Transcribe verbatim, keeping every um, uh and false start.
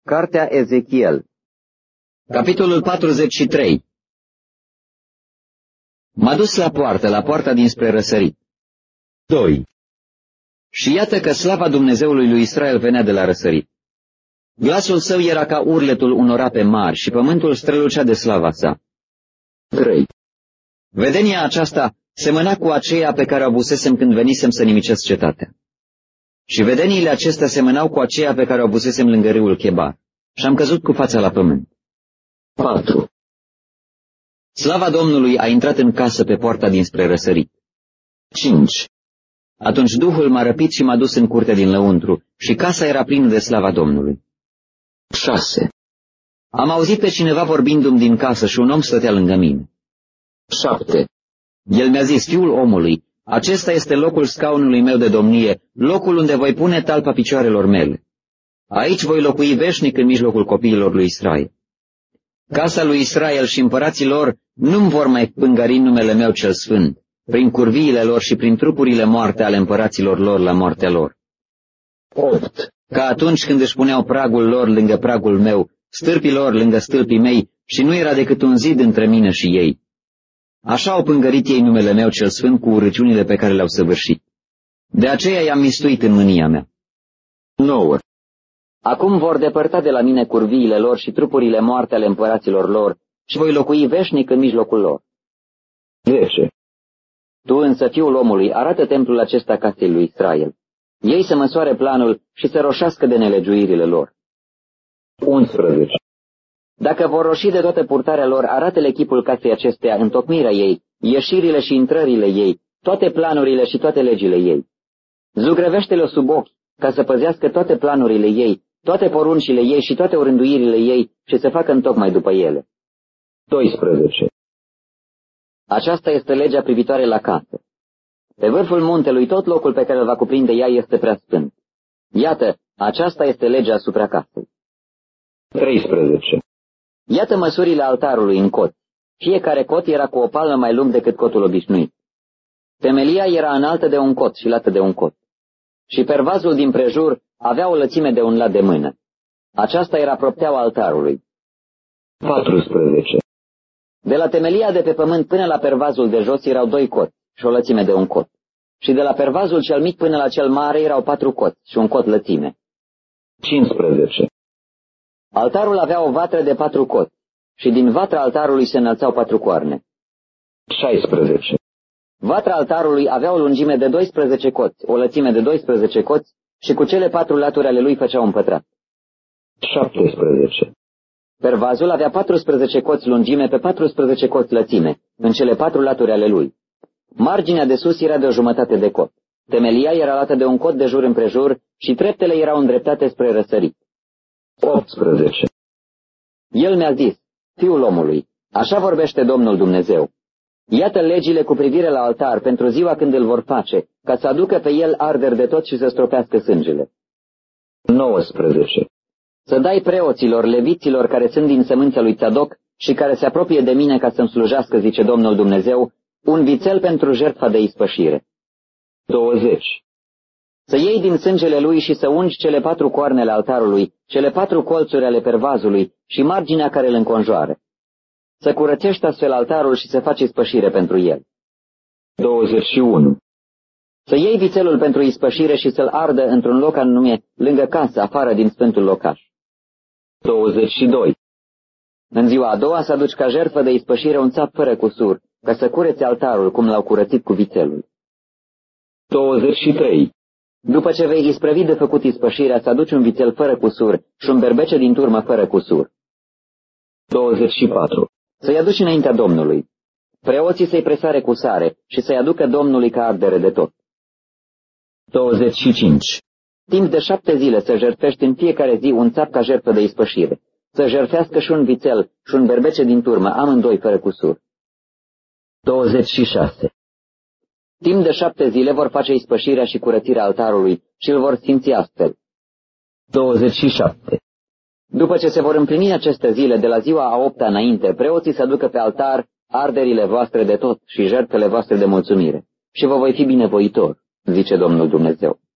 Cartea Ezechiel, capitolul patruzeci și trei. M-a dus la poartă, la poarta dinspre răsărit. doi. Și iată că slava Dumnezeului lui Israel venea de la răsărit. Glasul său era ca urletul unor ape mari și pământul strălucea de slava sa. trei. Vedenia aceasta semăna cu aceea pe care o avusesem când venisem să nimicesc cetatea. Și vedeniile acestea semănau cu aceea pe care o avusesem lângă râul Chebar. Și am căzut cu fața la pământ. patru. Slava Domnului a intrat în casă pe poarta dinspre răsărit. cinci. Atunci Duhul m-a răpit și m-a dus în curtea din lăuntru și casa era plină de slava Domnului. șase. Am auzit pe cineva vorbindu-mi din casă și un om stătea lângă mine. șapte. El mi-a zis: fiul omului, acesta este locul scaunului meu de domnie, locul unde voi pune talpa picioarelor mele. Aici voi locui veșnic în mijlocul copiilor lui Israel. Casa lui Israel și împărații lor nu-mi vor mai pângări numele meu cel sfânt, prin curviile lor și prin trupurile moarte ale împăraților lor la moartea lor. opt. Ca atunci când își puneau pragul lor lângă pragul meu, stâlpii lor lângă stâlpii mei, și nu era decât un zid între mine și ei. Așa au pângărit ei numele meu cel sfânt cu urăciunile pe care le-au săvârșit. De aceea i-am mistuit în mânia mea. nouă. Acum vor depărta de la mine curviile lor și trupurile moarte ale împăraților lor și voi locui veșnic în mijlocul lor. zece. Tu însă, fiul omului, arată templul acesta casei lui Israel. Ei să măsoare planul și să roșească de nelegiuirile lor. unsprezece. Dacă vor roși de toată purtarea lor, arată-le chipul casei acesteia, întocmirea ei, ieșirile și intrările ei, toate planurile și toate legile ei. Zugrăvește-le sub ochi, ca să păzească toate planurile ei, toate poruncile ei și toate orânduirile ei și să facă întocmai după ele. doisprezece. Aceasta este legea privitoare la casă. Pe vârful muntelui tot locul pe care îl va cuprinde ea este prea sfânt. Iată, aceasta este legea asupra casei. treisprezece. Iată măsurile altarului în cot. Fiecare cot era cu o palmă mai lung decât cotul obișnuit. Temelia era înaltă de un cot și lată de un cot. Și pervazul din prejur avea o lățime de un lat de mână. Aceasta era propteaua altarului. paisprezece. De la temelia de pe pământ până la pervazul de jos erau doi coți și o lățime de un cot. Și de la pervazul cel mic până la cel mare erau patru coți și un cot lățime. cincisprezece. Altarul avea o vatră de patru coți și din vatra altarului se înălțau patru coarne. șaisprezece. Vatra altarului avea o lungime de doisprezece coți, o lățime de doisprezece coți și cu cele patru laturi ale lui făcea un pătrat. șaptesprezece. Pervazul avea patrusprezece coți lungime pe patrusprezece coți lățime, în cele patru laturi ale lui. Marginea de sus era de o jumătate de cot. Temelia era lată de un cot de jur împrejur și treptele erau îndreptate spre răsărit. optsprezece. El mi-a zis: fiul omului, așa vorbește Domnul Dumnezeu. Iată legile cu privire la altar pentru ziua când îl vor face, ca să aducă pe el arderi de tot și să stropească sângele. nouăsprezece. Să dai preoților, leviților care sunt din sămânța lui Țadoc și care se apropie de mine ca să-mi slujească, zice Domnul Dumnezeu, un vițel pentru jertfa de ispășire. douăzeci. Să iei din sângele lui și să ungi cele patru coarnele altarului, cele patru colțuri ale pervazului și marginea care îl înconjoară. Să curățești astfel altarul și să faci ispășire pentru el. douăzeci și unu. Să iei vițelul pentru ispășire și să-l ardă într-un loc anume, lângă casă, afară din sfântul locaș. douăzeci și doi. În ziua a doua să aduci ca jertfă de ispășire un țap fără cusur, ca să cureți altarul cum l-au curățit cu vițelul. douăzeci și trei. După ce vei isprăvi de făcut ispășirea, să aduci un vițel fără cusur și un berbece din turmă fără cusur. douăzeci și patru. Să-i aduci înaintea Domnului. Preoții să-i presare cu sare și să-i aducă Domnului ca ardere de tot. douăzeci și cinci. Timp de șapte zile să jertfești în fiecare zi un țap ca jertfă de ispășire. Să jertfească și un vițel și un berbece din turmă, amândoi fără cusur. douăzeci și șase. Timp de șapte zile vor face ispășirea și curățirea altarului și îl vor simți astfel. douăzeci și șapte. După ce se vor împlini aceste zile, de la ziua a opta înainte, preoții să aducă pe altar arderile voastre de tot și jertfele voastre de mulțumire. Și vă voi fi binevoitor, zice Domnul Dumnezeu.